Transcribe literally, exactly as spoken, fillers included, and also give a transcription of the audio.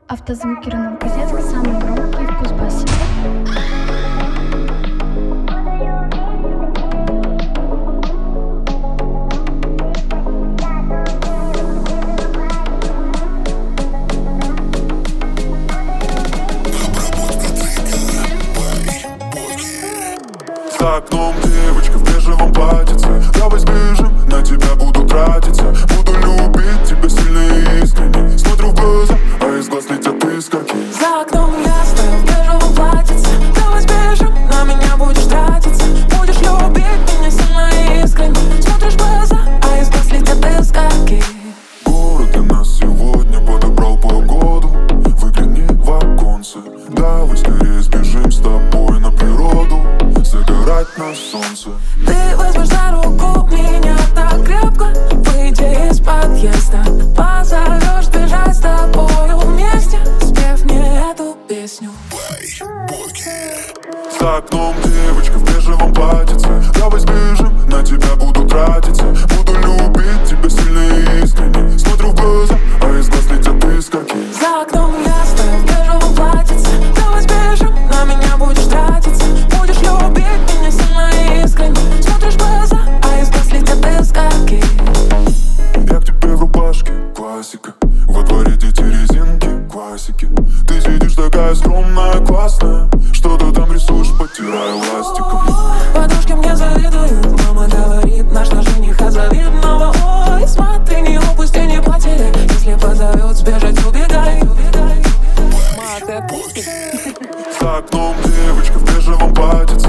Автозвуки Рено Козецк, самый громкий в Кузбассе. За окном девочка в бежевом платьице. Давай сбежим, на тебя буду тратиться. Буду любить тебя сильно и искренне. Смотрю в глаза, а из глаз летят искорки. За окном я стою в бежевом платьице. Давай сбежим, на меня будешь тратиться. Будешь любить меня сильно и искренне. Смотришь в глаза, а из глаз летят искорки. Город для нас сегодня подобрал погоду. Выгляни в оконце. Давай скорее сбежим с тобой на природу. Загорать на солнце. Ты возьмешь за руку меня так крепко. Выйди из подъезда. Позовешь бежать с тобою вместе. Спев мне эту песню. За окном девочка в бежевом платьице. Давай сбежим, на тебя буду тратиться. Буду любить тебя сильно и искренне. Смотрю в глаза, а из глаз летят искорки. За окном я стою в бежевом платьице. Давай сбежим, на меня будешь тратиться. Будешь любить меня сильно и искренне. Смотришь в глаза, а из глаз летят искорки. Я к тебе в рубашке, классика. Во дворе дети резинки, классики. Ты сидишь такая скромная, классная. Что-то там рисуешь, потирая ластиком. Подружки мне завидуют. Мама говорит, наш на жениха завидного. Ой, смотри, не упусти, не потеряй. Если позовет, сбежать, убегай. За окном девочка в бежевом платьице.